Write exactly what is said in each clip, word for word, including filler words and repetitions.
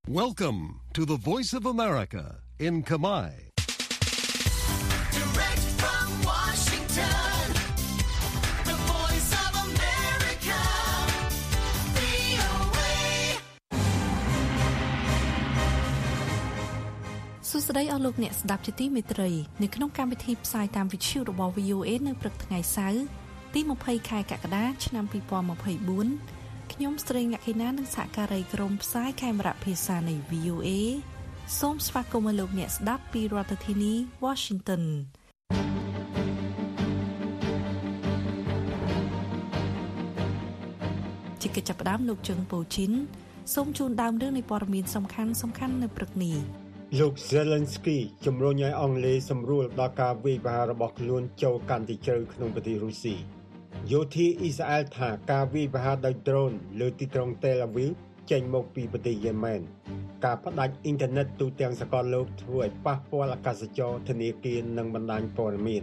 Welcome to the Voice of America in Khmer. Direct from Washington, the Voice of America, វី អូ เอសួស្តីអស់លោកអ្នកស្ដាប់ជាទីមេត្រីនៅក្នុងកម្មវិធីផ្សាយតាមវិទ្យុរបស់ វី អូ เอ នៅព្រឹកថ្ងៃសៅរ៍ទីยี่สิบខែកក្កដាឆ្នាំยี่สิบยี่สิบสี่ខ្ញុំស្រីអ្នកខេណានិងសហការីក្រុមផ្សាយខេមរៈភាសានៃ វី អូ เอ សូមស្វាគមន៍លោកអ្នកស្ដាប់ពីរដ្ឋធានី Washington ជាកិច្ចចាប់ផ្ដើមលោកជើងប៉ូជីនសូមជូនដើមរឿងនៃព័ត៌មានសំខាន់សំខាន់នៅព្រឹកនេះលោក Zelensky ជំរុញឲ្យអង់គ្លេសសម្រួលដល់ការវាយប្រហាររបស់ខ្លួនចូលកាន់តែជ្រៅក្នុងប្រទេសរុស្ស៊ីយោធាអ៊ីស្រាអែលថាការវាយប្រហារដោយដ្រូនលើទីក្រុង Tel Aviv ចេញមកពីប្រទេសយេម៉ែនការផ្ដាច់អ៊ីនធឺណិតទូទាំងសកលលោកធ្វើឲ្យប៉ះពាល់អាកាសចរណ៍ធនាគារនិងបណ្ដាញព័ត៌មាន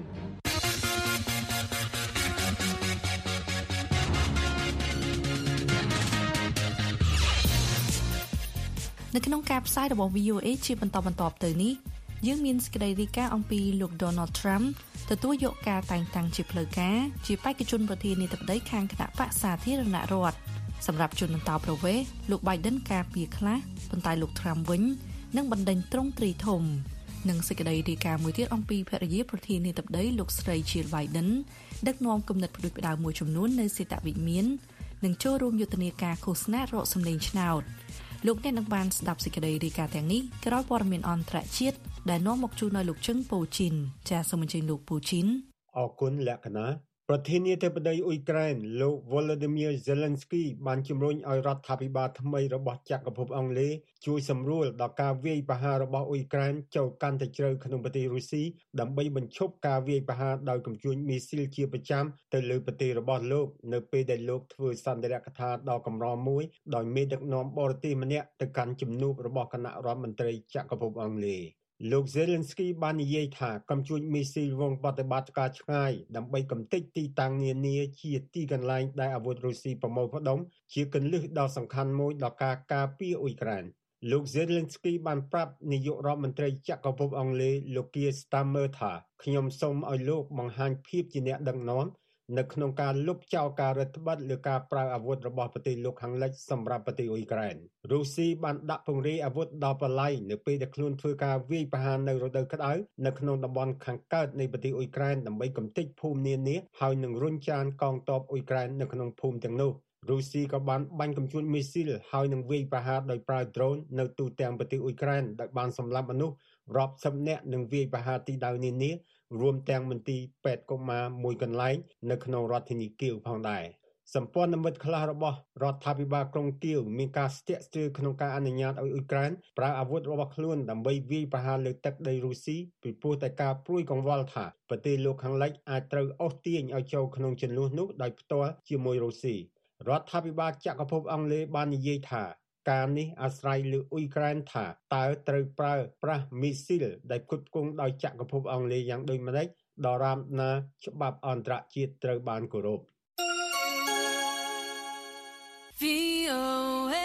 នៅក្នុងការផ្សាយរបស់ វី អូ เอ ជាបន្តបន្ទាប់ទៅនេះយើងមានសេចក្តីរាយការណ៍អំពីលោក Donald Trump ទទួលយកការតែងតាំងជាផ្លូវការជាបេក្ខជនប្រធានាធិបតីខាងគណៈបក្សសាធារណរដ្ឋសម្រាប់ជនអន្តោប្រវេសន៍លោក Biden ការពារខ្លះប៉ុន្តែលោក Trump វិញនឹងបណ្ដេញទ្រង់ទ្រាយធំនិងសេចក្តីរាយការណ៍មួយទៀតអំពីភរិយាប្រធានាធិបតីលោកស្រី Jill Biden ដឹកនាំគំនិតផ្ដួចផ្ដើមមួយចំនួននៅសេតវិមាននិងចូលរួមយុទ្ធនាការឃោសនារកសម្លេងឆ្នោតលោកអ្នកនឹងបានស្ដាប់សេចក្តីរាយការណ៍ទាំងនេះក្រោយព័ត៌មានអន្តរជាតិដែលនាំមកជូនដល់លោកជឹងប៉ូជីនចាសសូមអញ្ជើញលោកប៉ូជីនអរគុណលក្ខណៈប្រធានាធិបតីអ៊ុយក្រែនលោក Volodymyr Zelensky បានជំរុញឲ្យរដ្ឋាភិបាលថ្មីរបស់ចក្រភពអង់គ្លេសជួយសម្រួលដល់ការវាយប្រហាររបស់អ៊ុយក្រែនចូលកាន់តែជ្រៅក្នុងប្រទេសរុស្ស៊ីដើម្បីបញ្ឈប់ការវាយប្រហារដោយកំជួញមីស៊ីលជាប្រចាំទៅលើប្រទេសរបស់លោកនៅពេលដែលលោកធ្វើសន្ទរកថាដ៏កម្រមួយដោយមេដឹកនាំបរទេសម្នាក់ទៅកាន់ជំនួបរបស់គណៈរដ្ឋមន្ត្រីចក្រភពអង់គ្លេសលោក Zelensky បាននិយាយថាកំជួញមីស៊ីលវងបដិបត្តិការឆ្ងាយដើម្បីកំទេចទីតាំងនានាជាទីកន្លែងដែលអាវុធរុស្ស៊ីប្រមូលផ្ដុំជាគន្លឹះដ៏សំខាន់មួយដល់ការការពារអ៊ុយក្រែនលោក Zelensky បានប្រាប់នាយករដ្ឋមន្ត្រីចក្រភពអង់គ្លេសលោក Keir Starmer ថាខ្ញុំសូមឲ្យលោកបង្ហាញភាពជាអ្នកដឹកនាំនៅក្នុងការលុបចោលការរដ្ឋបတ်លើការប្រើអាវុធរបស់ប្រទេសលោកខាងលិចសម្រាប់ប្រទេសអ៊ុយក្រែនរុស្ស៊ីបានដាក់ពង្រាយអាវុធដល់បល័យនៅពេលដែលខ្លួនធ្វើការវាយប្រហារនៅរដូវក្តៅនៅក្នុងតំបន់ខាងកើតនៃប្រទេសអ៊ុយក្រែនដើម្បីកំទេចភូមិនានាហើយនឹងរុញច្រានកងទ័ពអ៊ុយក្រែននៅក្នុងភូមិទាំងនោះរុស្ស៊ីក៏បានបាញ់កំជួញមីស៊ីលហើយនឹងវាយប្រហារដោយប្រើដ្រូននៅទូទាំងប្រទេសអ៊ុយក្រែនដែលបានសម្លាប់មនុស្សរាប់សិបនាក់និងវាយប្រហារទីដៅនានារួមទាំងមន្ទីរពេទ្យកុមារមួយកន្លែងនៅក្នុងរដ្ឋធានីគៀវផងដែរសម្ព័ន្ធមិត្តខ្លះរបស់រដ្ឋាភិបាលក្រុងគៀវមានការស្ទាក់ស្ទើរក្នុងការអនុញ្ញាតឲ្យអ៊ុយក្រែនប្រើអាវុធរបស់ខ្លួនដើម្បីវាយប្រហារលើទឹកដីរុស្ស៊ីពីព្រោះតែការព្រួយកង្វល់ថាប្រទេសលោកខាងលិចអាចត្រូវអូសទាញឲ្យចូលក្នុងជម្លោះនោះដោយផ្ទាល់ជាមួយរុស្ស៊ីរដ្ឋាភិបាលចក្រភពអង់គ្លេសបាននិយាយថាការនេះអាស្រ័យលើអ៊ុយក្រែនថាតើត្រូវប្រើប្រាស់មីស៊ីលដែលផ្គត់ផ្គង់ដោយចក្រភពអង់គ្លេសយ៉ាងដូចម្តេចដរាបណាច្បាប់អន្តរជាតិត្រូវបានគោរពវី អូ เอ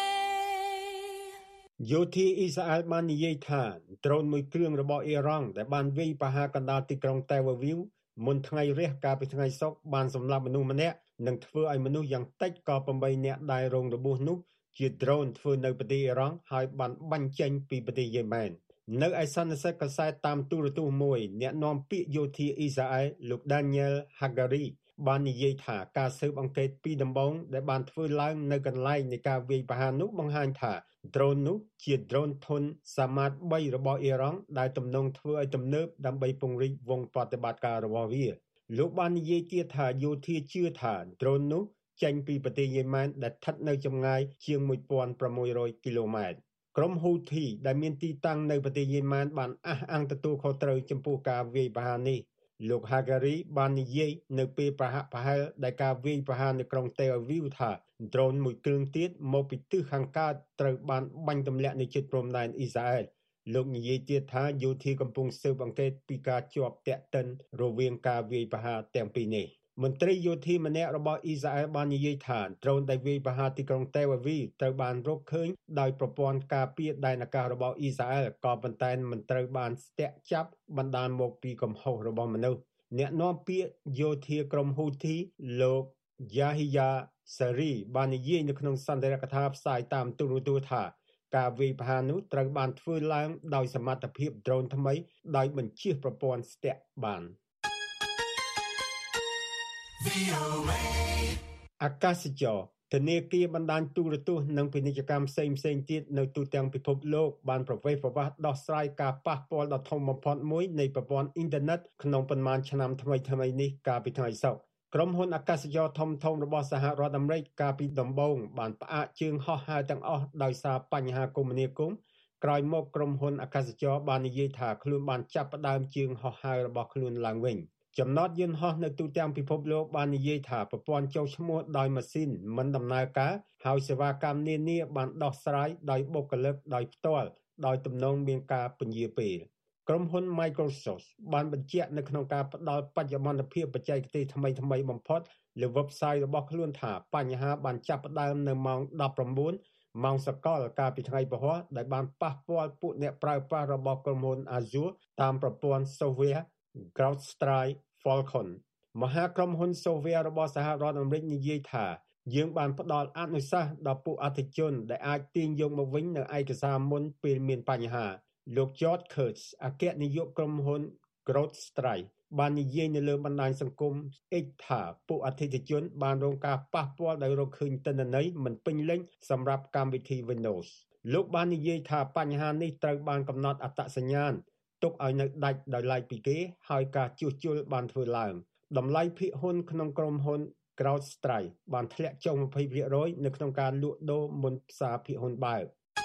យោធាអ៊ីស្រាអែលបាននិយាយថាដ្រូនមួយគ្រឿងរបស់អ៊ីរ៉ង់ដែលបានវាយប្រហារកណ្ដាលទីក្រុង Tel Aviv មុនថ្ងៃរះកាលពីថ្ងៃសុក្របានសម្លាប់មនុស្សម្នាក់និងធ្វើឲ្យមនុស្សយ៉ាងតិចក៏ប្រាំបីនាក់ដែលរងរបួសនោះជាដ្រូនធ្វើនៅប្រទេសអ៊ីរ៉ង់ហើយបានបាញ់ចេញពីប្រទេសយេម៉ែននៅឯសន្និសីទកាសែតតាមទូរទស្សន៍មួយអ្នកនាំពាក្យយោធាអ៊ីស្រាអែលលោក Daniel Hagari បាននិយាយថាការស៊ើបអង្កេតពីដំបូងដែលបានធ្វើឡើងនៅកន្លែងនៃការវាយប្រហារនោះបង្ហាញថាដ្រូននោះជាដ្រូនធុនសាម៉ាតបីរបស់អ៊ីរ៉ង់ដែលទំនងធ្វើឲ្យទំនើបដើម្បីពង្រីកវងប្រតិបត្តិការរបស់វាលោកបាននិយាយទៀតថាយោធាជឿថាដ្រូននោះចេញពីប្រទេសយេម៉ែនដែលស្ថិតនៅចម្ងាយជាងmột nghìn sáu trămគីឡូម៉ែត្រក្រុមហ៊ូធីដែលមានទីតាំងនៅប្រទេសយេម៉ែនបានអះអាងទទួលខុសត្រូវចំពោះការវាយប្រហារនេះលោក Hagari បាននិយាយនៅពេលប្រហាក់ប្រហែលដែលការវាយប្រហារនៅក្រុង Tel Aviv ថាដ្រូនមួយគ្រឿងទៀតមកពីទិសខាងកើតត្រូវបានបាញ់ទម្លាក់នៅជិតព្រំដែនអ៊ីស្រាអែលលោកនិយាយទៀតថាយោធាកំពុងស៊ើបអង្កេតពីការជាប់តាក់ទិនរវាងការវាយប្រហារទាំងពីរនេះមន្ត្រីយោធាម្នាក់របស់អ៊ីស្រាអែលបាននិយាយថាដ្រូនដែលវាយប្រហារទីក្រុងតេលអាវីវត្រូវបានរកឃើញដោយប្រព័ន្ធការពារដែនអាកាសរបស់អ៊ីស្រាអែលក៏ប៉ុន្តែមិនត្រូវបានស្ទាក់ចាប់បណ្ដាលមកពីកំហុសរបស់មនុស្សអ្នកនាំពាក្យយោធាក្រុមហ៊ូធីលោកយ៉ាហ៊ីយ៉ាសារីបាននិយាយនៅក្នុងសន្ទរកថាផ្សាយតាមទូរទស្សន៍ថាការវាយប្រហារនោះត្រូវបានធ្វើឡើងដោយសមត្ថភាពដ្រូនថ្មីដោយបញ្ជៀសប្រព័ន្ធស្ទាក់បានអាកាសចរធនាគារបណ្ដាញទូរទស្សន៍និងពាណិជ្ជកម្មផ្សេងៗទៀតនៅទូទាំងពិភពលោកបានប្រវេសប្រវាសដោះស្រាយការប៉ះពាល់ដ៏ធំបំផុតមួយនៃប្រព័ន្ធអ៊ីនធឺណិតក្នុងប៉ុន្មានឆ្នាំថ្មីៗនេះកាលពីថ្ងៃសុក្រក្រុមហ៊ុនអាកាសចរធំៗរបស់សហរដ្ឋអាមេរិកកាលពីដំបូងបានផ្អាកជើងហោះហើរទាំងអស់ដោយសារបញ្ហាគមនាគមន៍ក្រោយមកក្រុមហ៊ុនអាកាសចរបាននិយាយថាខ្លួនបានចាប់ផ្ដើមជើងហោះហើររបស់ខ្លួនឡើងវិញចំណតយន្តហោះនៅទូទាំងពិភពលោកបាននិយាយថាប្រព័ន្ធចុះឈ្មោះដោយម៉ាស៊ីនមិនដំណើរការហើយសេវាកម្មនានាបានដោះស្រាយដោយបុគ្គលិកដោយផ្ទាល់ដោយទំនងមានការពន្យាពេលក្រុមហ៊ុន Microsoft បានបញ្ជាក់នៅក្នុងការផ្ដល់បច្ចុប្បន្នភាពបច្ចេកទេសថ្មីៗបំផុតលើ website របស់ខ្លួនថាបញ្ហាបានចាប់ផ្ដើមនៅម៉ោងដប់ប្រាំបួនម៉ោងសកលកាលពីថ្ងៃពហុដែលបានប៉ះពាល់ពួកអ្នកប្រើប្រាស់របស់ក្រុមហ៊ុន Azure តាមប្រព័ន្ធ software CrowdStrike Falcon មហាក្រុមហ៊ុន software របស់សហរដ្ឋអាមេរិកនិយាយថាយើងបានផ្ដល់អនុសាសន៍ដល់ពួកអតិថិជនដែលអាចទាញយកមកវិញនៅឯកសារមុនពេលមានបញ្ហាលោក George Kurtz អគ្គនាយកក្រុមហ៊ុន CrowdStrike បាននិយាយនៅលើបណ្ដាញសង្គម X ថាពួកអតិថិជនបានរងការប៉ះពាល់ដោយរកឃើញទិន្នន័យមិនពេញលេញសម្រាប់កម្មវិធី Windows លោកបាននិយាយថាបញ្ហានេះត្រូវបានកំណត់អត្តសញ្ញាណទុកឲ្យនៅដាច់ដោយឡែកពីគេហើយការជួសជុលបានធ្វើឡើងតម្លៃភាគហ៊ុនក្នុងក្រុមហ៊ុន CrowdStrike បានធ្លាក់ចុះ ยี่สิบเปอร์เซ็นต์ នៅក្នុងការលក់ដូរមុនផ្សារភាគហ៊ុនបើក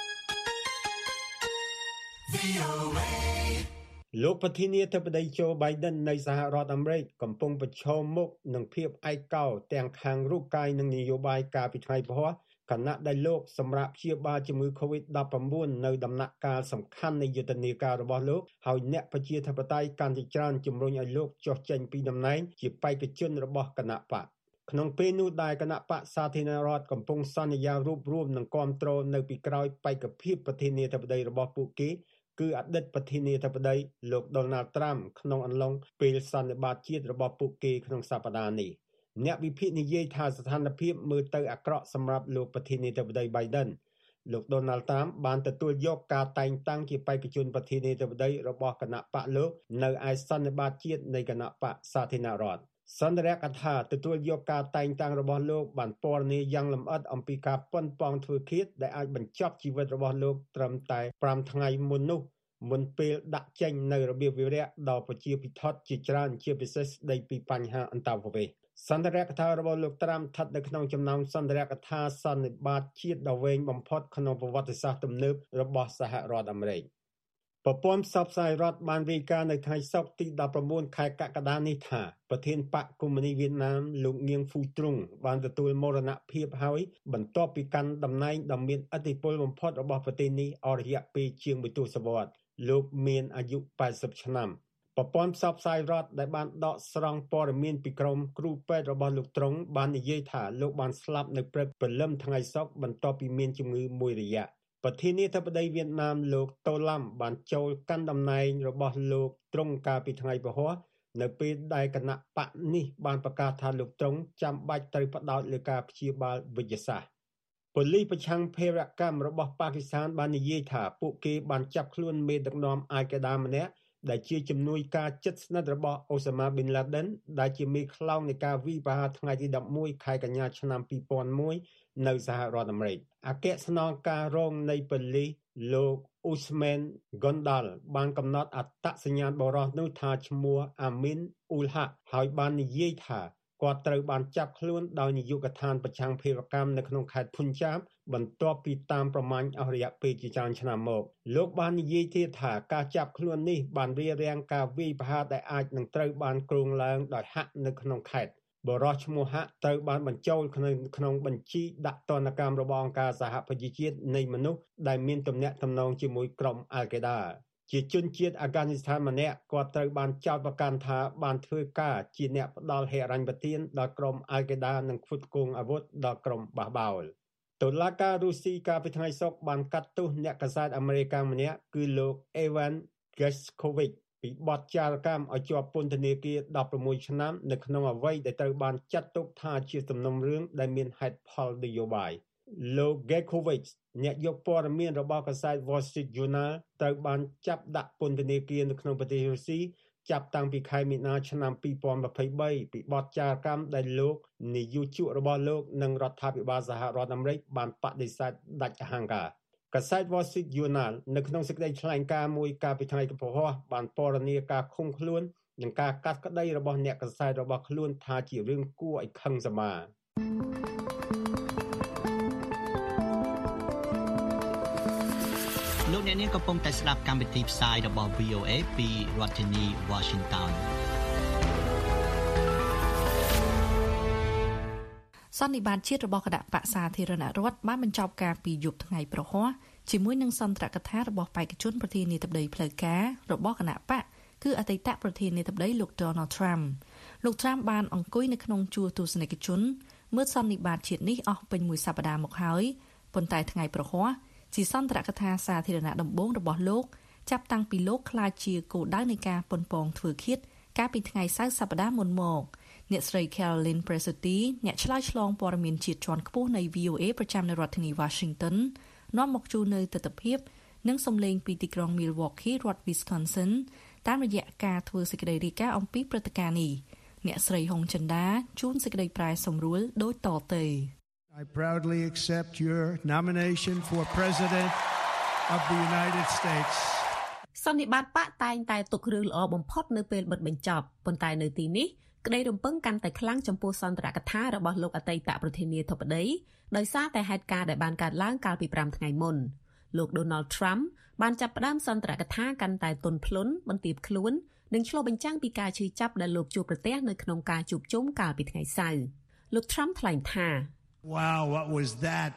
លោកប្រធានាធិបតី Joe Biden នៃសហរដ្ឋអាមេរិកកំពុងប្រឈមមុខនឹងភាពឯកោទាំងខាងរូបកាយនិងនយោបាយកាលពីថ្ងៃពហុខណៈដែលលោកសម្រាប់ព្យាបាលជំងឺ កូវីដ ដប់ប្រាំបួន នៅដំណាក់កាលសំខាន់នៃយុទ្ធនាការរបស់លោកហើយអ្នកប្រជាធិបតេយ្យកាន់តែច្រើនជំរុញឲ្យលោកចុះចេញពីតំណែងជាបេក្ខជនរបស់គណៈបកក្នុងពេលនោះដែរគណៈបកសាធារណរដ្ឋកំពុងសន្យារួបរวมនឹងគាំទ្រនៅពីក្រោយបេក្ខភាពប្រធានាធិបតីរបស់ពួកគេគឺអតីតប្រធានាធិបតីលោក Donald Trump ក្នុងអំឡុងពេលសន្និបាតជាតិរបស់ពួកគេក្នុងសប្តាហ៍នេះអ្នកវិភាគនិយាយថាស្ថានភាពមើលទៅអាក្រក់សម្រាប់លោកប្រធានាធិបតី Biden លោក Donald Trump បានទទួលយកការតែងតាំងជាបេក្ខជនប្រធានាធិបតីរបស់គណៈបកលោកនៅឯសន្និបាតជាតិនៃគណៈបកសាធារណរដ្ឋសន្ទរកថាទទួលយកការតែងតាំងរបស់លោកបានពណ៌នាយ៉ាងលម្អិតអំពីការប៉ុនប៉ងធ្វើឃាតដែលអាចបញ្ចប់ជីវិតរបស់លោកត្រឹមតែប្រាំថ្ងៃមុននោះមុនពេលដាក់ចេញនៅរបៀបវិរៈដល់ប្រជាពិធជាច្រើនជាពិសេសស្ដីពីបញ្ហាអន្តោប្រវេសន៍សន្ទរកថារបស់លោកត្រាំស្ថិតនៅក្នុងចំណោមសន្ទរកថាសន្និបាតជាតិដ៏វែងបំផុតក្នុងប្រវត្តិសាស្ត្រទំនើបរបស់សហរដ្ឋអាមេរិកប្រព័ន្ធផ្សព្វផ្សាយរដ្ឋបានរាយការណ៍នៅថ្ងៃសុក្រទីដប់ប្រាំបួនខែកក្កដានេះថាប្រធានបកកុម្មុយនីសវៀតណាមលោកងៀងហ្វូទ្រុងបានទទួលមរណភាពហើយបន្ទាប់ពីកាន់តំណែងដ៏មានឥទ្ធិពលបំផុតរបស់ប្រទេសនេះអស់រយៈពេលជាងមួយទសវត្សរ៍លោកមានអាយុแปดสิบឆ្នាំប្រព័ន្ធផ្សព្វផ្សាយរដ្ឋដែលបានដកស្រង់ព័ត៌មានពីក្រុមគ្រូពេទ្យរបស់លោកទ្រង់បាននិយាយថាលោកបានស្លាប់នៅព្រឹកព្រលឹមថ្ងៃសុក្របន្ទាប់ពីមានជំងឺមួយរយៈប្រធានាធិបតីវៀតណាមលោកតូឡាំបានចូលកាន់តំណែងរបស់លោកទ្រង់កាលពីថ្ងៃពហុនៅពេលដែលគណៈបកនេះបានប្រកាសថាលោកទ្រង់ចាំបាច់ត្រូវផ្ដោតលើការព្យាបាលវិទ្យាសាស្ត្រប៉ូលីសប្រឆាំងភេរវកម្មរបស់ប៉ាគីស្ថានបាននិយាយថាពួកគេបានចាប់ខ្លួនមេដឹកនាំអាយកាដាម្នាក់ដែលជាជំនួយការជិតស្និទ្ធរបស់អូសាម៉ាប៊ីនឡាដិនដែលជាមេខ្លោងនៃការវាយប្រហារថ្ងៃទីដប់មួយខែកញ្ញាឆ្នាំពីរពាន់មួយនៅសហរដ្ឋអាមេរិកអគ្គស្នងការរងនៃប៉ូលីសលោកអ៊ូស្មែនហ្គនដាល់បានកំណត់អត្តសញ្ញាណបរិសុទ្ធនោះថាឈ្មោះអាមីនអ៊ូលហាក់ហើយបាននិយាយថាគាត់ត្រូវបានចាប់ខ្លួនដោយនាយកដ្ឋានប្រឆាំងភេរវកម្មនៅក្នុងខេត្តភុនចាបបន្ទាប់ពីតាមប្រមាញ់អស់រយៈពេលជាច្រើនឆ្នាំមកលោកបាននិយាយទៀតថាការចាប់ខ្លួននេះបានរារាំងការវាយប្រហារដែលអាចនឹងត្រូវបានគ្រោងឡើងដោយហាក់នៅក្នុងខេត្តបរិសុទ្ធឈ្មោះហាក់ត្រូវបានបញ្ចូលក្នុងក្នុងបញ្ជីដាក់ទណ្ឌកម្មរបស់អង្គការសហប្រជាជាតិនៃមនុស្សដែលមានទំនាក់ទំនងជាមួយក្រុមអាល់កេដាជាជនជាតិអាហ្គានីស្ថានម្នាក់គាត់ត្រូវបានចោទប្រកាន់ថាបានធ្វើការជាអ្នកផ្ដល់ហិរញ្ញប្បទានដល់ក្រុមអាល់កេដានិងផ្គត់ផ្គង់អាវុធដល់ក្រុមបះបោរតុលាការរុស្ស៊ីកាលពីថ្ងៃសុក្របានកាត់ទោសអ្នកកាសែតអាមេរិកម្នាក់គឺលោក Evan Gershkovich ពីបទចោទកម្មឲ្យជាប់ពន្ធនាគារដប់ប្រាំមួយឆ្នាំនៅក្នុងអ្វីដែលត្រូវបានចាត់ទុកថាជាសំណុំរឿងដែលមានហេតុផលនយោបាយលោក Gershkovich អ្នកយកព័ត៌មានរបស់កាសែត Wall Street Journal ត្រូវបានចាប់ដាក់ពន្ធនាគារនៅក្នុងប្រទេសរុស្ស៊ីចាប់តាំងពីខែមីនាឆ្នាំពីរពាន់ម្ភៃបីពីបទចោទកម្មដែលលោកនាយកជក់របស់លោកនិងរដ្ឋាភិបាលសហរដ្ឋអាមេរិកបានបដិសេធដាច់អហង្ការកាសែត Wall Street Journal នៅក្នុងសេចក្តីថ្លែងការណ៍មួយកាលពីថ្ងៃពហុបានពណ៌នាការឃុំខ្លួននិងការកាត់ក្តីរបស់អ្នកកាសែតរបស់ខ្លួនថាជារឿងគួរឲ្យខឹងសម្បារលោកអ្នកនាងកំពុងតែស្ដាប់កម្មវិធីផ្សាយរបស់ វី អូ เอ ពីរដ្ឋធានី Washington សន្និបាតជាតិរបស់គណៈបក្សសាធារណរដ្ឋបានបញ្ចប់ការពីយប់ថ្ងៃប្រហ័សជាមួយនឹងសន្ទរកថារបស់បេក្ខជនប្រធានាធិបតីផ្លូវការរបស់គណៈបកគឺអតីតប្រធានាធិបតីលោក Donald Trump លោក Trump បានអង្គុយនៅក្នុងជួរទស្សនិកជនមើលសន្និបាតជាតិនេះអស់ពេញមួយសប្តាហ៍មកហើយប៉ុន្តែថ្ងៃប្រហ័សជាសន្ទរកថាសាធារណៈដំបូងរបស់លោកចាប់តាំងពីលោកក្លាយជាគោលដៅនៃការប៉ុនប៉ងធ្វើឃាតកាលពីថ្ងៃសៅរ៍សប្តាហ៍មុនមកអ្នកស្រី Caroline Presutti អ្នកឆ្លើយឆ្លងព័ត៌មានជាតិជាន់ខ្ពស់នៃ វី អូ เอ ប្រចាំនៅរដ្ឋធានី Washington នាំមកជូននៅទស្សនវិជ្ជានិងសម្លេងពីទីក្រុង Milwaukee រដ្ឋ Wisconsin តាមរយៈការធ្វើសេចក្តីរាយការណ៍អំពីព្រឹត្តិការណ៍នេះអ្នកស្រីហុងចិន្តាជូនសេចក្តីប្រែសម្រួលដូចតទៅ I proudly accept your nomination for President of the United States. សន្និបាតបកតែងតែទុករឿងល្អបំផុតនៅពេលបិទបញ្ចប់ប៉ុន្តែនៅទីនេះក្តីរំពឹងកាន់តែខ្លាំងចំពោះសន្ទរកថារបស់លោកអតីតប្រធានាធិបតីដោយសារតែហេតុការណ៍ដែលបានកើតឡើងកាលពីប្រាំថ្ងៃមុនលោក Donald Trump បានចាប់ផ្ដើមសន្ទរកថាកាន់តែទន់ភ្លន់បន្ទាបខ្លួននិងឆ្លុះបញ្ចាំងពីការឈឺចាប់ដែលលោកជួបប្រទះនៅក្នុងការជួបជុំកាលពីថ្ងៃសៅរ៍លោក Trump ថ្លែងថា Wow, what was that?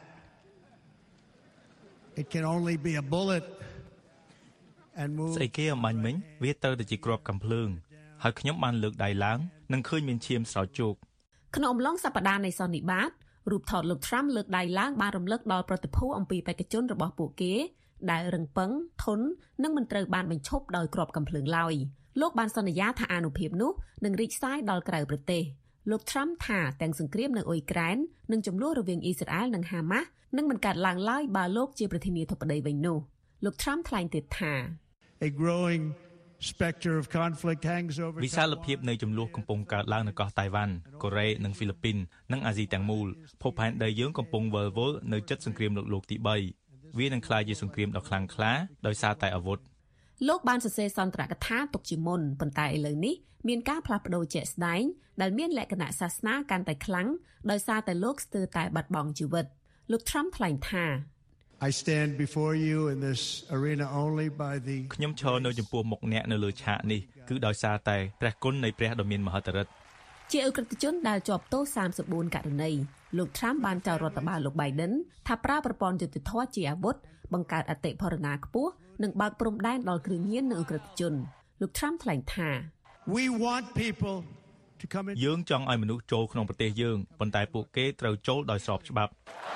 It can only be a bullet and move. ស្អីគេអំបញ្ញមិញវាទៅតែជាគ្រាប់កាំភ្លើងហើយខ្ញុំបានលើកដៃឡើងនិងឃើញមានឈាមស្រោចជោគក្នុងអំឡុងសប្តាហ៍នៃសន្និបាតរូបថតលោក Trump លើកដៃឡើងបានរំលឹកដល់ប្រតិភូអំពីបេក្ខជនរបស់ពួកគេដែលរឹងប៉ឹងធន់និងមិនត្រូវបានបញ្ឈប់ដោយគ្រាប់កាំភ្លើងឡើយលោកបានសន្យាថាអានុភាពនោះនឹងរីកសាយដល់ក្រៅប្រទេសលោក Trump ថាទាំងសង្គ្រាមនៅអ៊ុយក្រែននិងចំនួនរវាងអ៊ីស្រាអែលនិងហាម៉ាស់នឹងមិនកើតឡើងឡើយបើលោកជាប្រធានាធិបតីវិញនោះលោក Trump ថ្លែងទៀតថា A growing specter of conflict hangs over វិសាលភាពនៃចំនួនកំពុងកើតឡើងនៅកោះតៃវ៉ាន់កូរ៉េនិងហ្វីលីពីននិងអាស៊ីទាំងមូលភពផែនដីយើងកំពុងវិលវល់នៅជិតសង្គ្រាមលោកលោកទីបីវានឹងក្លាយជាសង្គ្រាមដ៏ខ្លាំងក្លាដោយសារតែអាវុធលោកបានសរសេរសន្ទរកថាទុកជាមុនប៉ុន្តែឥឡូវនេះមានការផ្លាស់ប្ដូរជាក់ស្ដែងដែលមានលក្ខណៈសាសនាកាន់តែខ្លាំងដោយសារតែលោកស្ទើរតែបាត់បង់ជីវិតលោក Trump ថ្លែងថា I stand before you in this arena only by the ខ្ញុំឈរនៅចំពោះមុខអ្នកនៅលើឆាកនេះគឺដោយសារតែព្រះគុណនៃព្រះដ៏មានមហិទ្ធិឫទ្ធិជាអ ுக ្រិតជនដែលជាប់ទោសសាមសិបបួនករណីលោក Trump បានចោទរដ្ឋបាលលោក Biden ថាប្រើប្រព័ន្ធយុត្តិធម៌ជាអាវុធបង្កើតអតិផរណាខ្ពស់និងបើកព្រំដែនដល់គ្រឿងញៀននិងអ ுக ្រិតជនលោក Trump ថ្លែងថា We want people to come in យើងចង់ឲ្យមនុស្សចូលក្នុងប្រទេសយើងប៉ុន្តែពួកគេត្រូវចូលដោយស្របច្បាប់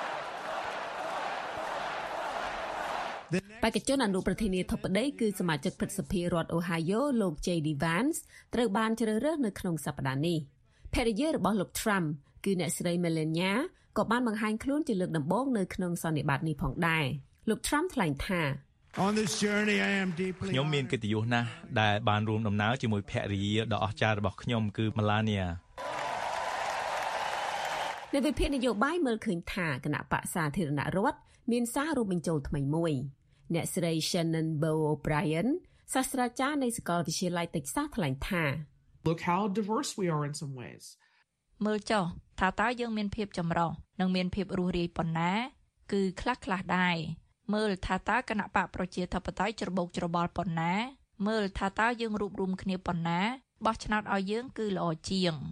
បេក្ខជនអនុប្រធានាធិបតីគឺសមាជិកព្រឹទ្ធសភារដ្ឋ Ohio លោក J D Vance ត្រូវបានជ្រើសរើសនៅក្នុងសប្តាហ៍នេះភរិយារបស់លោក Trump គឺអ្នកស្រី Melania ក៏បានបង្ហាញខ្លួនជាលើកដំបូងនៅក្នុងសន្និបាតនេះផងដែរលោក Trump ថ្លែងថា On this journey I am deeply ខ្ញុំមានកិត្តិយសណាស់ដែលបានរួមដំណើរជាមួយភរិយាដ៏អស្ចារ្យរបស់ខ្ញុំគឺ Melania នៅវិភាគនយោបាយមើលឃើញថាគណៈបក្សសាធារណរដ្ឋមានសាររួមបញ្ចូលថ្មីមួយអ្នកស្រី Shannon Bow O'Brien សាស្ត្រាចារ្យនៃសាកលវិទ្យាល័យ Texas ថ្លែងថា Look how diverse we are in some ways មើលចុះថាតើយើងមានភាពចម្រុះនិងមានភាពរស់រាយប៉ុណ្ណាគឺខ្លះខ្លះដែរមើលថាតើគណៈបកប្រជាធិបតេយ្យច្របូកច្របល់ប៉ុណ្ណាមើលថាតើយើងរួបរวมគ្នាប៉ុណ្ណាបោះឆ្នោតឲ្យយើងគឺល្អជាង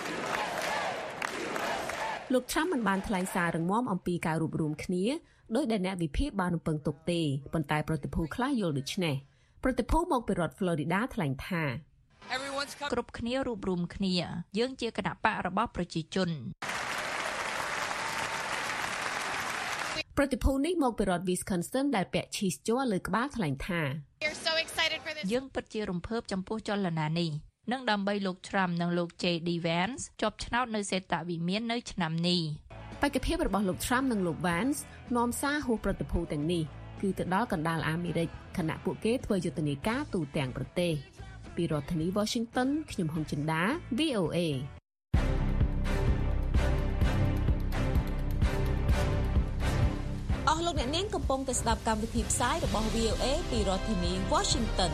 លោក Trump មិនបានថ្លែងសាររងមាំអំពីការរួបរวมគ្នាដោយដែលអ្នកវិភាគបានរំពឹងទុកទេប៉ុន្តែប្រតិភូខ្លះយល់ដូច្នេះប្រតិភូមកពីរដ្ឋ Florida ថ្លែងថាគ្រប់គ្នារួបរวมគ្នាយើងជាគណៈបករបស់ប្រជាជនប្រតិភូនេះមកពីរដ្ឋ Wisconsin ដែលពាក់ឈីសជ័រលើក្បាលថ្លែងថាយើងពិតជារំភើបចំពោះចលនានេះនិងដើម្បីលោក Trump និងលោក J D Vance ជាប់ឆ្នោតនៅសេតវិមាននៅឆ្នាំនេះបេក្ខភាពរបស់លោក Trump និងលោក Vance នាំសារហួសប្រតិភូទាំងនេះគឺទៅដល់កណ្ដាលអាមេរិកខណៈពួកគេធ្វើយុទ្ធនាការទូទាំងប្រទេសពីរដ្ឋធានី Washington ខ្ញុំហុងចិន្តា V O A អស់លោកអ្នកនាងកំពុងតែស្ដាប់កម្មវិធីផ្សាយរបស់ V O A ពីរដ្ឋធានី Washington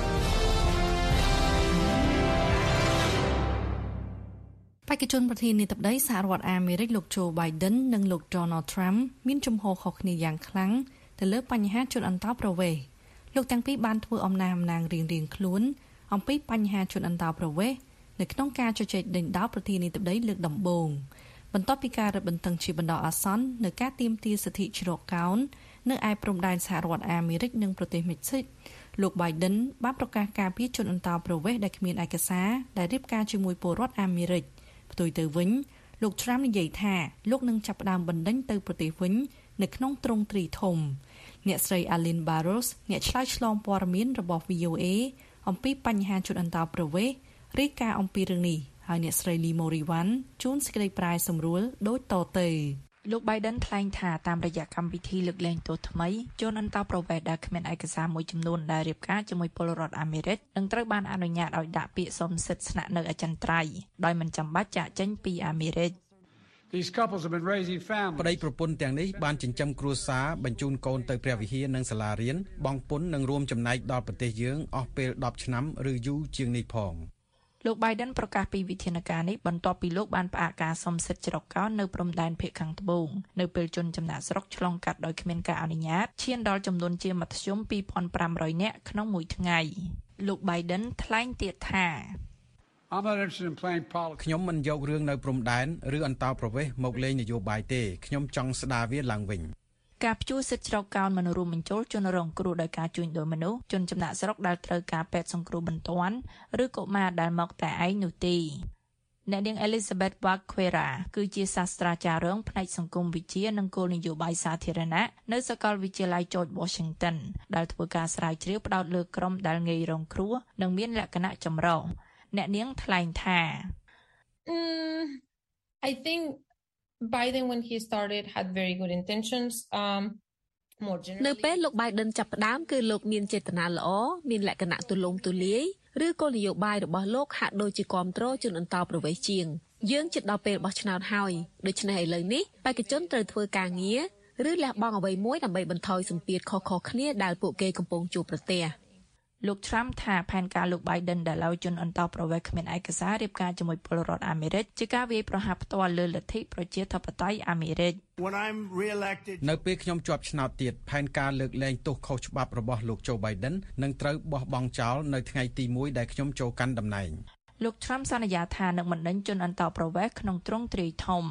បេក្ខជនប្រធានាធិបតីសហរដ្ឋអាមេរិកលោក Joe Biden និងលោក Donald Trump មានជំហរខុសគ្នាយ៉ាងខ្លាំងទៅលើបញ្ហាជនអន្តោប្រវេសន៍លោកទាំងពីរបានធ្វើអំណះអំណាងរៀងៗខ្លួនអំពីបញ្ហាជនអន្តោប្រវេសន៍នៅក្នុងការជជែកដេញដោលប្រធានាធិបតីលើកដំបូងបន្ទាប់ពីការរឹតបន្តឹងជាបណ្ដោះអាសន្ននៅការទាមទារសិទ្ធិជ្រកកោននៅឯព្រំដែនសហរដ្ឋអាមេរិកនិងប្រទេសមិចស៊ិកលោក Biden បានប្រកាសការពារជនអន្តោប្រវេសន៍ដែលគ្មានឯកសារដែលរៀបការជាមួយពលរដ្ឋអាមេរិកផ្ទុយទៅវិញលោក Trump និយាយថាលោកនឹងចាប់ផ្ដើមបណ្ដេញទៅប្រទេសវិញនៅក្នុងទ្រង់ទ្រីធំអ្នកស្រី Aline Barros អ្នកឆ្លើយឆ្លងព័ត៌មានរបស់ V O A អំពីបញ្ហាជនអន្តោប្រវេសន៍រាយការណ៍អំពីរឿងនេះហើយអ្នកស្រី Lee Moriwan ជួនសេចក្តីប្រាយសម្រួលដូចតទៅលោក Biden ថ្លែងថាតាមរយៈកម្មវិធីលើកលែងទោសថ្មីជនអន្តោប្រវេសន៍ដែលគ្មានឯកសារមួយចំនួនដែលរៀបការជាមួយពលរដ្ឋអាមេរិកនឹងត្រូវបានអនុញ្ញាតឲ្យដាក់ពាក្យសុំសិទ្ធិស្នាក់នៅអចិន្ត្រៃយ៍ដោយមិនចាំបាច់ចាកចេញពីអាមេរិកប្តីប្រពន្ធទាំងនេះបានចិញ្ចឹមគ្រួសារបញ្ជូនកូនទៅព្រះវិហារនិងសាលារៀនបង់ពន្ធនិងរួមចំណែកដល់ប្រទេសយើងអស់ពេលដប់ឆ្នាំឬយូរជាងនេះផងលោក Biden ប្រកាសពីវិធានការនេះបន្ទាប់ពីលោកបានផ្អាកការសុំសិទ្ធិជ្រកកោននៅព្រំដែនភាគខាងត្បូងនៅពេលជនចំណាក់ស្រុកឆ្លងកាត់ដោយគ្មានការអនុញ្ញាតឈានដល់ចំនួនជាមធ្យម ពីរពាន់ប្រាំរយ នាក់ក្នុងមួយថ្ងៃលោក Biden ថ្លែងទៀតថាខ្ញុំមិនយករឿងនៅព្រំដែនឬអន្តោប្រវេសន៍មកលេងនយោបាយទេខ្ញុំចង់ស្ដារវាឡើងវិញការព្យួរសិទ្ធិជ្រកកោនមិនរួមបញ្ចូលជនរងគ្រោះដោយការជួញដូរមនុស្សជនចំណាក់ស្រុកដែលត្រូវការពេទ្យសង្គ្រោះបន្ទាន់ឬកុមារដែលមកតែឯងនោះទេអ្នកនាង Elizabeth Vaquera គឺជាសាស្ត្រាចារ្យរងផ្នែកសង្គមវិទ្យានិងគោលនយោបាយសាធារណៈនៅសាកលវិទ្យាល័យ George Washington ដែលធ្វើការស្រាវជ្រាវផ្ដោតលើក្រុមដែលងាយរងគ្រោះនិងមានលក្ខណៈចម្រុះអ្នកនាងថ្លែងថា mm, I think Biden when he started had very good intentions um more generally នៅពេលលោក Biden ចាប់ផ្ដើមគឺលោកមានចេតនាល្អមានលក្ខណៈទូលំទូលាយឬគោលនយោបាយរបស់លោកហាក់ដូចជាគាំទ្រជនអន្តោប្រវេសន៍ជាងយើងជិតដល់ពេលបោះឆ្នោតហើយដូច្នេះឥឡូវនេះបេក្ខជនត្រូវធ្វើការងារឬលះបង់អ្វីមួយដើម្បីបន្ថយសម្ពាធខុសៗគ្នាដែលពួកគេកំពុងជួបប្រទះលោក Trump ថាផែនការលោក Biden ដែលឲ្យជនអន្តោប្រវេសន៍គ្មានឯកសាររៀបការជាមួយពលរដ្ឋអាមេរិកជាការវាយប្រហារផ្ទាល់លើលទ្ធិប្រជាធិបតេយ្យអាមេរិកនៅពេលខ្ញុំជាប់ឆ្នោតទៀតផែនការលើកលែងទោសខុសច្បាប់របស់លោក Joe Biden នឹងត្រូវបោះបង់ចោលនៅថ្ងៃទីមួយដែលខ្ញុំចូលកាន់តំណែងលោក Trump សន្យាថានឹងបណ្ដេញជនអន្តោប្រវេសន៍ក្នុងទ្រង់ទ្រាយធំ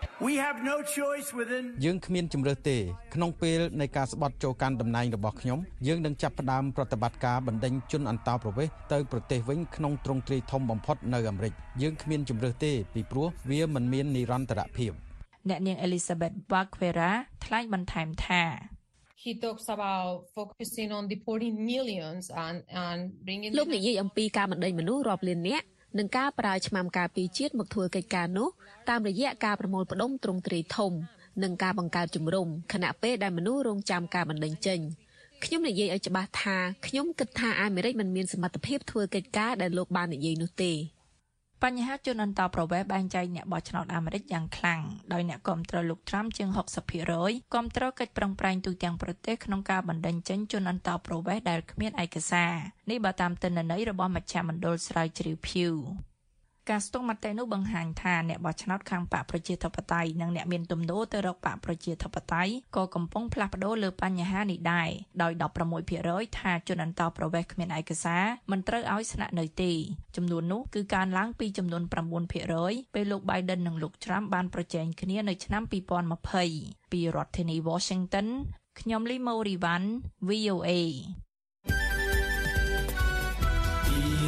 យើងគ្មានជំរើសទេក្នុងពេលនៃការស្បត់ចូលកាន់តំណែងរបស់ខ្ញុំយើងនឹងចាប់ផ្ដើមប្រតិបត្តិការបណ្ដេញជនអន្តោប្រវេសន៍ទៅប្រទេសវិញក្នុងទ្រង់ទ្រាយធំបំផុតនៅអាមេរិកយើងគ្មានជំរើសទេពីព្រោះវាមិនមាននិរន្តរភាពអ្នកនាង Elizabeth Vaquera ថ្លែងបន្ថែមថា He talks about focusing on deporting millions and and bringing លោកនិយាយអំពីការបណ្ដេញមនុស្សរាប់លាននាក់និងការប្រើឆ្មាំការពារជាតិមកធ្វើកិច្ចការនោះតាមរយៈការប្រមូលផ្ដុំទ្រង់ទ្រាយធំនិងការបង្កើតជំរំខណៈពេលដែលមនុស្សរងចាំការបណ្ដេញចេញខ្ញុំនិយាយឲ្យច្បាស់ថាខ្ញុំគិតថាអាមេរិកមិនមានសមត្ថភាពធ្វើកិច្ចការដែលលោកបាននិយាយនោះទេបញ្ហាជនអន្តោប្រវេសន៍បែងចែកអ្នកបោះឆ្នោតអាមេរិកយ៉ាងខ្លាំងដោយអ្នកគាំទ្រលោក Trump ជាង หกสิบភាគរយ គាំទ្រកិច្ចប្រឹងប្រែងទូទាំងប្រទេសក្នុងការបណ្ដេញចេញជនអន្តោប្រវេសន៍ដែលគ្មានឯកសារនេះបើតាមទិន្នន័យរបស់មជ្ឈមណ្ឌលស្រាវជ្រាវ Pew ការស្ទង់មតិនោះបង្ហាញថាអ្នកបោះឆ្នោតខាងបកប្រជាធិបតេយ្យនិងអ្នកមានទំនោរទៅរកបកប្រជាធិបតេយ្យក៏កំពុងផ្លាស់ប្ដូរលើបញ្ហានេះដែរដោយ 십៦ភាគរយ ថាជនអន្តោប្រវេសន៍គ្មានឯកសារមិនត្រូវឲ្យស្នាក់នៅទេចំនួននោះគឺកើនឡើងពីចំនួន ៩ភាគរយ ពេលលោក Biden និងលោក Trump បានប្រជែងគ្នានៅឆ្នាំ ពីរពាន់ម្ភៃ ពីរដ្ឋធានី Washington ខ្ញុំ Lee Moriwan V O A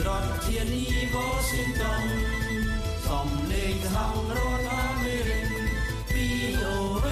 រដ្ឋធានី Washington សំឡេងសហរដ្ឋអាមេរិក វី អូ เอ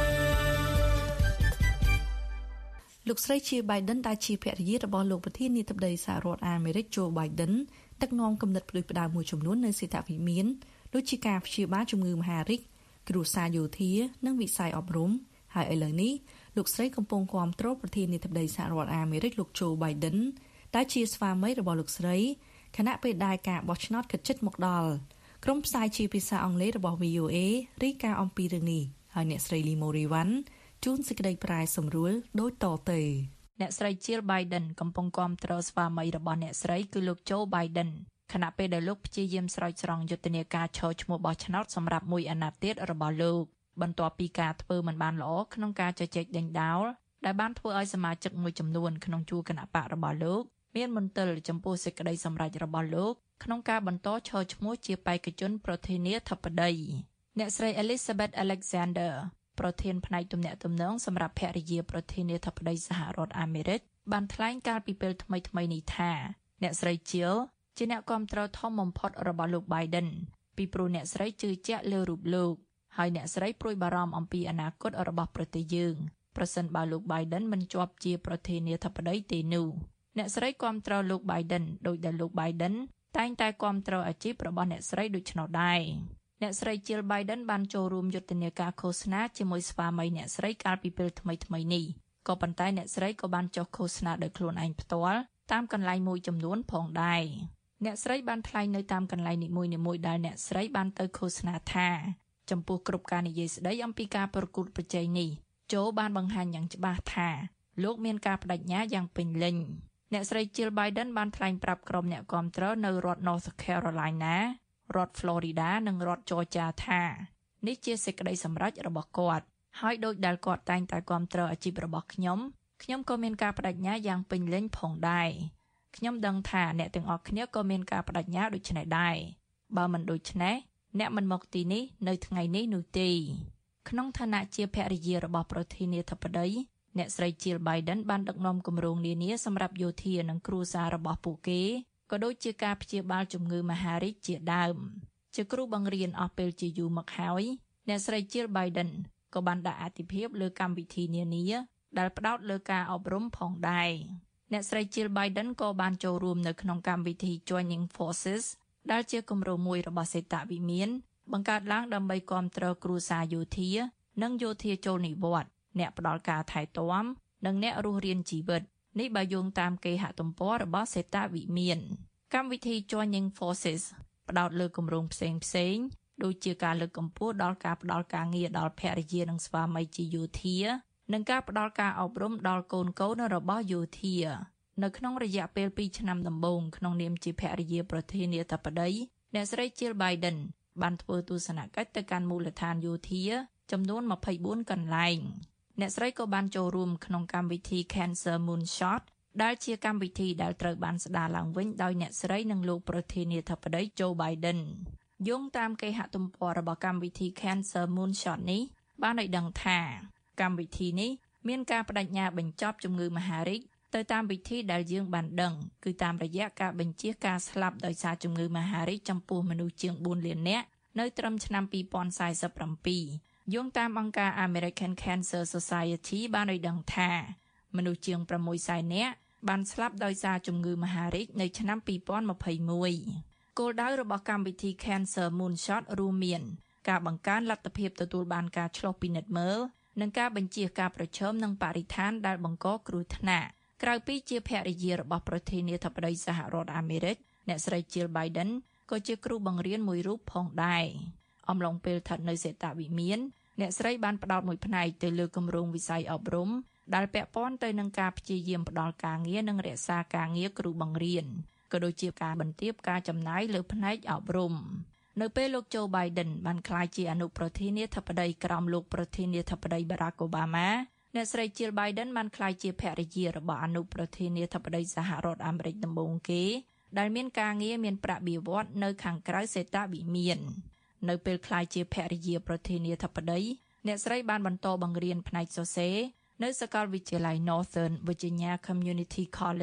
លោកស្រីជា Biden ដែលជាភរិយារបស់លោកប្រធានាធិបតីសហរដ្ឋអាមេរិក Joe Biden ដឹកនាំគំនិតផ្ដួចផ្ដើមមួយចំនួននៅសេដ្ឋវិមានដូចជាការព្យាបាលជំងឺមហារីកគ្រួសារយោធានិងវិស័យអប់រំហើយឥឡូវនេះលោកស្រីកំពុងគាំទ្រប្រធានាធិបតីសហរដ្ឋអាមេរិកលោក Joe Biden ដែលជាស្វាមីរបស់លោកស្រីខណៈពេលដែលការបោះឆ្នោតគិតជិតមកដល់ក្រុមផ្សាយជាភាសាអង់គ្លេសរបស់ វី អូ เอ រាយការណ៍អំពីរឿងនេះហើយអ្នកស្រី Lee Moriwan ជួនសេចក្តីប្រាយសម្រួលដូចតទៅអ្នកស្រី Jill Biden កំពុងគាំទ្រស្វាមីរបស់អ្នកស្រីគឺលោក Joe Biden ខណៈពេលដែលលោកព្យាយាមស្រោចស្រង់យុទ្ធនាការឈរឈ្មោះបោះឆ្នោតសម្រាប់មួយអាណត្តិទៀតរបស់លោកបន្ទាប់ពីការធ្វើមិនបានល្អក្នុងការជជែកដេញដោលដែលបានធ្វើឲ្យសមាជិកមួយចំនួនក្នុងជួរគណៈបករបស់លោកមានមន្ទិលចំពោះសេចក្តីសម្រេចរបស់លោកក្នុងការបន្តឈរឈ្មោះជាបេក្ខជនប្រធានាធិបតីអ្នកស្រី Elizabeth Alexander ប្រធានផ្នែកទំនាក់ទំនងសម្រាប់ភរិយាប្រធានាធិបតីសហរដ្ឋអាមេរិកបានថ្លែងកាលពីពេលថ្មីៗនេះថាអ្នកស្រី Jill ជាអ្នកគាំទ្រធំបំផុតរបស់លោក Biden ពីព្រោះអ្នកស្រីជឿជាក់លើរូបលោកហើយអ្នកស្រីព្រួយបារម្ភអំពីអនាគតរបស់ប្រទេសយើងប្រសិនបើលោក Biden មិនជាប់ជាប្រធានាធិបតីទេនោះអ្នកស្រីគាំទ្រលោក Biden ដោយដែលលោក Biden តែងតែគាំទ្រអាជីពរបស់អ្នកស្រីដូច្នោះដែរអ្នកស្រី Jill Biden បានចូលរួមយុទ្ធនាការឃោសនាជាមួយស្វាមីអ្នកស្រីកាលពីពេលថ្មីៗនេះក៏ប៉ុន្តែអ្នកស្រីក៏បានចុះឃោសនាដោយខ្លួនឯងផ្ទាល់តាមកន្លែងមួយចំនួនផងដែរអ្នកស្រីបានថ្លែងនៅតាមកន្លែងនីមួយៗដែលអ្នកស្រីបានទៅឃោសនាថាចំពោះគ្រប់ការនិយាយស្ដីអំពីការប្រកួតប្រជែងនេះโจបានបង្ហាញយ៉ាងច្បាស់ថាលោកមានការបដិញ្ញាយ៉ាងពេញលេញអ្នកស្រី Jill Biden បានថ្លែងប្រាប់ក្រុមអ្នកគាំទ្រនៅរដ្ឋ North Carolina រដ្ឋ Florida និងរដ្ឋ Georgia ថានេះជាសេចក្តីសម្រេចរបស់គាត់ហើយដោយដែលគាត់តែងតែគាំទ្រអាជីពរបស់ខ្ញុំខ្ញុំក៏មានការបដិញ្ញាយ៉ាងពេញលេញផងដែរខ្ញុំដឹងថាអ្នកទាំងអស់គ្នាក៏មានការបដិញ្ញាដូចនេះដែរបើមិនដូច្នេះអ្នកមិនមកទីនេះនៅថ្ងៃនេះនោះទេក្នុងឋានៈជាភរិយារបស់ប្រធានាធិបតីអ្នកស្រី Jill Biden បានដឹកនាំគម្រោងនានាសម្រាប់យោធានិងគ្រួសាររបស់ពួកគេក៏ដូចជាការព្យាបាលជំងឺមហារីកជាដើមជាគ្រូបង្រៀនអស់ពេលជាយូរមកហើយអ្នកស្រី Jill Biden ក៏បានដាក់អាទិភាពលើកម្មវិធីនានាដែលផ្ដោតលើការអប់រំផងដែរអ្នកស្រី Jill Biden ក៏បានចូលរួមនៅក្នុងកម្មវិធី Joining Forces ដែលជាគម្រោងមួយរបស់សេតវិមានបង្កើតឡើងដើម្បីគាំទ្រគ្រួសារយោធានិងយោធាចូលនិវត្តន៍អ្នកផ្ដល់ការថែទាំនិងអ្នករស់រានជីវិតនេះបើយោងតាមគេហទំព័ររបស់សេតវិមានកម្មវិធី Joining Forces ផ្ដោតលើគម្រោងផ្សេងផ្សេងដូចជាការលើកកម្ពស់ដល់ការផ្ដល់ការងារដល់ភរិយានិងស្វាមីជាយោធានិងការផ្ដល់ការអប់រំដល់កូនកូនរបស់យោធានៅក្នុងរយៈពេលពីរឆ្នាំដំបូងក្នុងនាមជាភរិយាប្រធានាធិបតីអ្នកស្រី Jill Biden បានធ្វើទស្សនកិច្ចទៅកាន់មូលដ្ឋានយោធាចំនួនម្ភៃបួនកន្លែងអ្នកស្រីក៏បានចូលរួមក្នុងកម្មវិធី Cancer Moonshot ដែលជាកម្មវិធីដែលត្រូវបានស្ដារឡើងវិញដោយអ្នកស្រីនិងលោកប្រធានាធិបតី Joe Biden យោងតាមគេហទំព័ររបស់កម្មវិធី Cancer Moonshot នេះបានឲ្យដឹងថាកម្មវិធីនេះមានការបដិញ្ញាបញ្ចប់ជំងឺមហារីកទៅតាមវិធីដែលយើងបានដឹងគឺតាមរយៈការបញ្ជៀសការស្លាប់ដោយសារជំងឺមហារីកចំពោះមនុស្សជាងបួនលាននាក់នៅត្រឹមឆ្នាំពីរពាន់សែសិបប្រាំយោងតាមអង្គការ American Cancer Society បានឲ្យដឹងថាមនុស្សជាងប្រាំមួយសែននាក់បានស្លាប់ដោយសារជំងឺមហារីកនៅឆ្នាំពីរពាន់ម្ភៃមួយគោលដៅរបស់កម្មវិធី Cancer Moonshot រួមមានការបង្កើនលទ្ធភាពទទួលបានការឆ្លុះពិនិត្យមើលនិងការបញ្ជៀសការប្រឈមនឹងបរិស្ថានដែលបង្កគ្រោះថ្នាក់ក្រៅពីជាភរិយារបស់ប្រធានាធិបតីសហរដ្ឋអាមេរិកអ្នកស្រី Jill Biden ក៏ជាគ្រូបង្រៀនមួយរូបផងដែរអំឡុងពេលស្ថិតនៅសេតវិមានអ្នកស្រីបានផ្ដោតមួយផ្នែកទៅលើគម្រោងវិស័យអប់រំដែលពាក់ព័ន្ធទៅនឹងការព្យាយាមផ្ដល់ការងារនិងរក្សាការងារគ្រូបង្រៀនក៏ដូចជាការបន្ទាបការចំណាយលើផ្នែកអប់រំនៅពេលលោក Joe Biden បានក្លាយជាអនុប្រធានាធិបតីក្រោមលោកប្រធានាធិបតី Barack Obama អ្នកស្រី Jill Biden បានក្លាយជាភរិយារបស់អនុប្រធានាធិបតីសហរដ្ឋអាមេរិកដំបូងគេដែលមានការងារមានប្រាក់បៀវត្សនៅខាងក្រៅសេតវិមាននៅពេលក្លាយជាភរិយាប្រធានាធិបតីអ្នកស្រីបានបន្តបង្រៀនផ្នែកសរសេរនៅសាកលវិទ្យាល័យ Northern Virginia Community College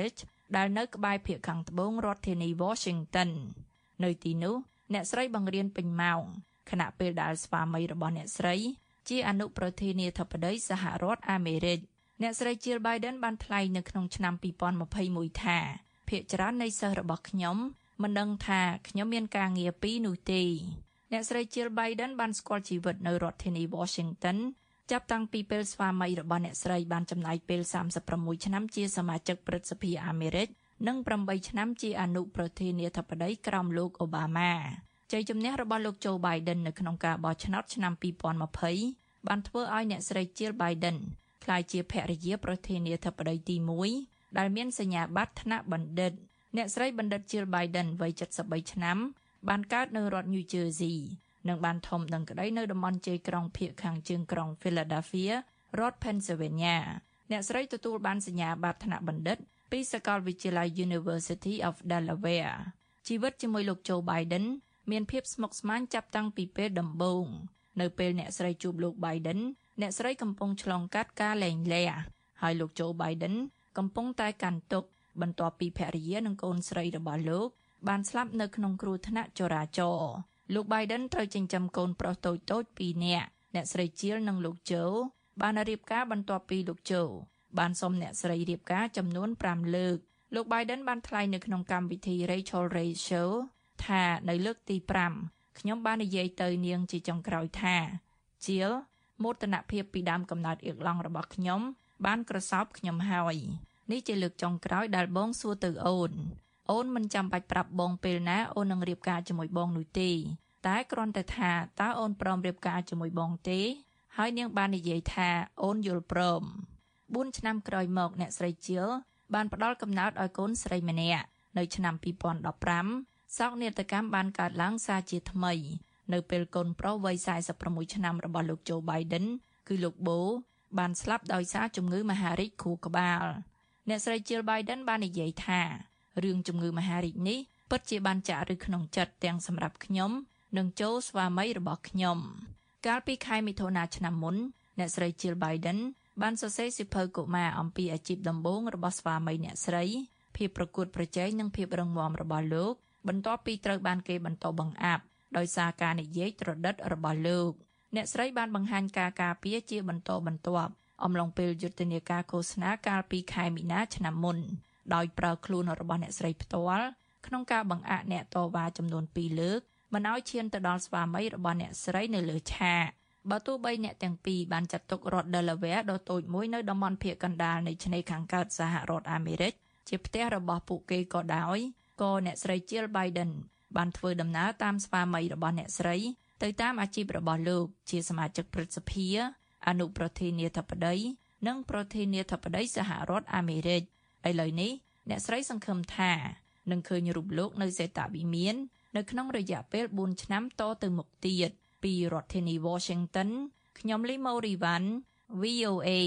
ដែលនៅក្បែរភាគខាងត្បូងរដ្ឋធានី Washington នៅទីនោះអ្នកស្រីបង្រៀនពេញម៉ោងខណៈពេលដែលស្វាមីរបស់អ្នកស្រីជាអនុប្រធានាធិបតីសហរដ្ឋអាមេរិកអ្នកស្រី Jill Biden បានថ្លែងនៅក្នុងឆ្នាំពីរពាន់ម្ភៃមួយថាភាគច្រើននៃសិស្សរបស់ខ្ញុំមិនដឹងថាខ្ញុំមានការងារពីរនោះទេអ្នកស្រី Jill Biden បានស្គាល់ជីវិតនៅរដ្ឋធានី Washington ចាប់តាំងពីពេលស្វាមីរបស់អ្នកស្រីបានចំណាយពេលសាមសិបប្រាំមួយឆ្នាំជាសមាជិកព្រឹទ្ធសភាអាមេរិកនិងប្រាំបីឆ្នាំជាអនុប្រធានាធិបតីក្រោមលោកអូបាម៉ាជ័យជំនះរបស់លោក Joe Biden នៅក្នុងការបោះឆ្នោតឆ្នាំពីរពាន់ម្ភៃបានធ្វើឲ្យអ្នកស្រី Jill Biden ក្លាយជាភរិយាប្រធានាធិបតីទីមួយដែលមានសញ្ញាបត្រថ្នាក់បណ្ឌិតអ្នកស្រីបណ្ឌិត Jill Biden វ័យ เจ็ดสิบបីឆ្នាំបានកើតនៅរដ្ឋ New Jersey និងបានធំដឹងក្តីនៅតំបន់ជ័យក្រុងភាគខាងជើងក្រុង Philadelphia រដ្ឋ Pennsylvania អ្នកស្រីទទួលបានសញ្ញាបត្រថ្នាក់បណ្ឌិតពីសាកលវិទ្យាល័យ University of Delaware ជីវិតជាមួយលោក Joe Biden មានភាពស្មុគស្មាញចាប់តាំងពីពេលដំបូងនៅពេលអ្នកស្រីជួបលោក Biden អ្នកស្រីកំពុងឆ្លងកាត់ការលែងលះហើយលោក Joe Biden កំពុងតែកាន់ទុក្ខបន្ទាប់ពីភរិយានិងកូនស្រីរបស់លោកបានស្លាប់នៅក្នុងគ្រោះថ្នាក់ចរាចរណ៍លោក Biden ត្រូវចិញ្ចឹមកូនប្រុសតូចៗពីរនាក់អ្នកស្រី Jill និងលោក Joe បានរៀបការបន្ទាប់ពីលោក Joe បានសុំអ្នកស្រីរៀបការចំនួនប្រាំលើកលោក Biden បានថ្លែងនៅក្នុងកម្មវិធី Rachel Ray Show ថានៅលើកទីប្រាំខ្ញុំបាននិយាយទៅនាងជាចុងក្រោយថា Jill មោទនភាពពីដើមកំណើតអៀកឡង់របស់ខ្ញុំបានក្រសោបខ្ញុំហើយនេះជាលើកចុងក្រោយដែលបងសួរទៅអូនអូនមិនចាំបាច់ប្រាប់បងពេលណាអូននឹងរៀបការជាមួយបងនោះទេតែគ្រាន់តែថាតើអូនព្រមរៀបការជាមួយបងទេហើយនាងបាននិយាយថាអូនយល់ព្រមបួនឆ្នាំក្រោយមកអ្នកស្រី Jill បានផ្ដល់កំណើតឲ្យកូនស្រីម្នាក់នៅឆ្នាំពីរពាន់ដប់ប្រាំសោកនាដកម្មបានកើតឡើងសារជាថ្មីនៅពេលកូនប្រុសវ័យសែសិបប្រាំមួយឆ្នាំរបស់លោក Joe Biden គឺលោកបូបានស្លាប់ដោយសារជំងឺមហារីកខួរក្បាលអ្នកស្រី Jill Biden បាននិយាយថារឿងជំងឺមហារីកនេះពិតជាបានចាក់ឫសក្នុងចិត្តទាំងសម្រាប់ខ្ញុំនិងโจស្វាមីរបស់ខ្ញុំកាលពីខែមិថុនាឆ្នាំមុនអ្នកស្រី Jill Biden បានសរសេរសៀវភៅកុមារអំពីអាជីពដំបូងរបស់ស្វាមីអ្នកស្រីភាពប្រកួតប្រជែងនិងភាពរឹងមាំរបស់លោកបន្ទាប់ពីត្រូវបានគេបន្តបង្អាប់ដោយសារការនិយាយត្រដិតរបស់លោកអ្នកស្រីបានបង្ហាញការការពារជាបន្តបន្ទាប់អំឡុងពេលយុទ្ធនាការឃោសនាកាលពីខែមីនាឆ្នាំមុនដោយប្រើខ្លួនរបស់អ្នកស្រីផ្ទាល់ក្នុងការបង្អាក់អ្នកតវ៉ាចំនួនពីរលើកមិនឲ្យឈានទៅដល់ស្វាមីរបស់អ្នកស្រីនៅលើឆាកបើទោះបីអ្នកទាំងពីរបានចាត់ទុករដ្ឋ Delaware ដ៏តូចមួយនៅតំបន់ភាគកណ្ដាលនៃឆ្នេរខាងកើតសហរដ្ឋអាមេរិកជាផ្ទះរបស់ពួកគេក៏ដោយក៏អ្នកស្រី Jill Biden បានធ្វើដំណើរតាមស្វាមីរបស់អ្នកស្រីទៅតាមអាជីពរបស់លោកជាសមាជិកព្រឹទ្ធសភាអនុប្រធានាធិបតីនិងប្រធានាធិបតីសហរដ្ឋអាមេរិកឥឡូវនេះអ្នកស្រីសង្ឃឹមថានឹងឃើញរូបលោកនៅសេតវិមាននៅក្នុងរយៈពេលបួនឆ្នាំតទៅមុខទៀតពីរដ្ឋធានី Washington ខ្ញុំលីម៉ូរីវ៉ាន់ វី អូ เอ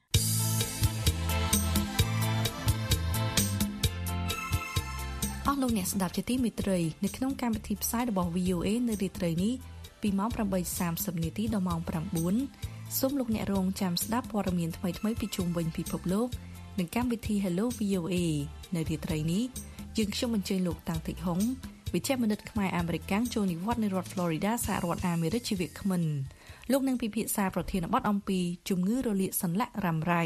អស់លោកអ្នកស្ដាប់ជាទីមេត្រីនៅក្នុងកម្មវិធីផ្សាយរបស់ វី អូ เอ នៅរាត្រីនេះពីម៉ោង ប្រាំបីសាមសិប នាទីដល់ម៉ោង ប្រាំបួនសូមលោកអ្នករងចាំស្ដាប់ព័ត៌មានថ្មីៗពីជុំវិញពិភពលោកនឹងកម្មវិធី Hello វី អូ เอ នៅរាត្រីនេះយើងខ្ញុំអញ្ជើញលោកតាំងតិចហុងវិជ្ជបណ្ឌិតខ្មែរអាមេរិកាំងចូលនិវត្តន៍នៅរដ្ឋ Florida សហរដ្ឋអាមេរិកជាវាគ្មិនលោកនឹងពិភាក្សាប្រធានបទអំពីជំងឺរលាកសន្លាក់រ៉ាំរ៉ៃ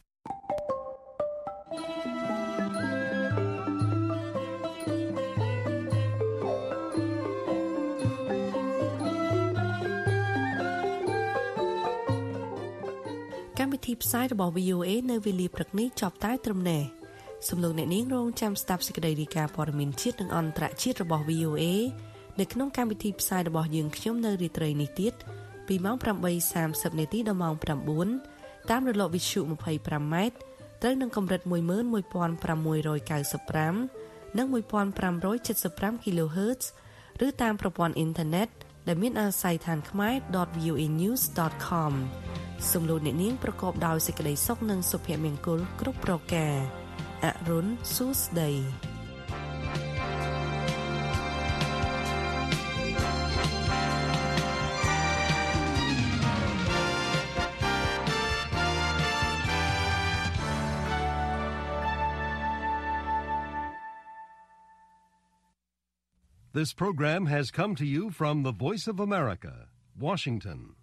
កម្មវិធីផ្សាយរបស់ វី អូ เอ នៅវេលាព្រឹកនេះចប់តែត្រឹមនេះសូមលោកអ្នកនាងរងចាំស្ដាប់សេចក្តីរាយការណ៍ព័ត៌មានជាតិនិងអន្តរជាតិរបស់ វី អូ เอ នៅក្នុងកម្មវិធីផ្សាយរបស់យើងខ្ញុំនៅរាត្រីនេះទៀតពីម៉ោង ប្រាំបីសាមសិប នាទីដល់ម៉ោង ប្រាំបួនតាមរលកវិទ្យុ ยี่สิบห้า ម៉ែត្រត្រូវនឹងកម្រិត một nghìn một trăm sáu mươiห้า និង một nghìn năm trăm七十ห้า kHz ឬតាមប្រព័ន្ធអ៊ីនធឺណិតដែលមានអាស័យដ្ឋានខ្មែរ ដត វី អូ เอ ញូស ដត com សូមលោកអ្នកនាងប្រកបដោយសេចក្តីសុខនិងសុភមង្គលគ្រប់ប្រការអរុនសួស្តី This program has come to you from the Voice of America, Washington.